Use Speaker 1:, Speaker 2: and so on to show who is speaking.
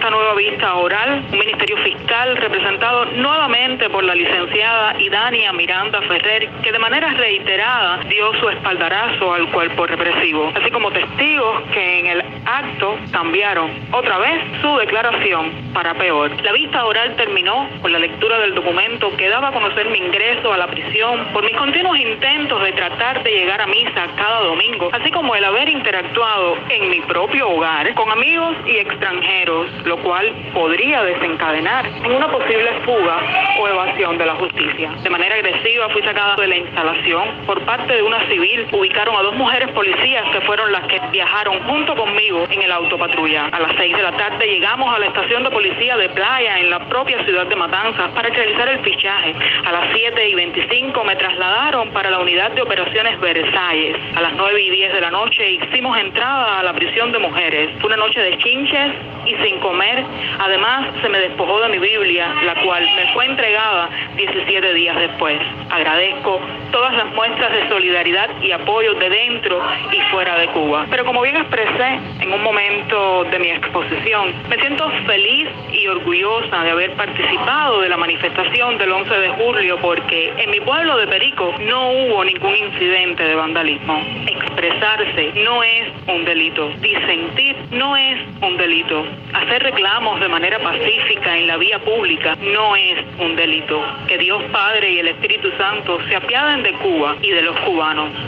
Speaker 1: esta nueva vista oral, un ministerio fiscal representado nuevamente por la licenciada Idania Miranda Ferrer, que de manera reiterada dio su espaldarazo al cuerpo represivo, así como testigos que en el acto cambiaron otra vez su declaración para peor. La vista oral terminó con la lectura del documento que daba a conocer mi ingreso a la prisión por mis continuos intentos de tratar de llegar a misa cada domingo, así como el haber interactuado en mi propio hogar con amigos y extranjeros, lo cual podría desencadenar en una posible fuga o evasión de la justicia. De manera agresiva fui sacada de la instalación por parte de una civil. Ubicaron a 2 mujeres policías que fueron las que viajaron junto conmigo en el autopatrulla. A las 6 de la tarde llegamos a la estación de policía de Playa en la propia ciudad de Matanzas para realizar el fichaje. A las 7:25 me trasladaron para la unidad de operaciones Versalles. A las 9:10 de la noche hicimos entrada a la prisión de mujeres. Fue una noche de chinches y sin comer. Además, se me despojó de mi Biblia, la cual me fue entregada 17 días después. Agradezco todas las muestras de solidaridad y apoyo de dentro y fuera de Cuba. Pero como bien expresé en un momento de mi exposición, me siento feliz y orgullosa de haber participado de la manifestación del 11 de julio porque en mi pueblo de Perico no hubo ningún incidente de vandalismo. Expresarse no es un delito. Disentir no es un delito. Hacer reclamos de manera pacífica en la vía pública no es un delito. Que Dios Padre y el Espíritu Santo se apiaden de Cuba y de los cubanos.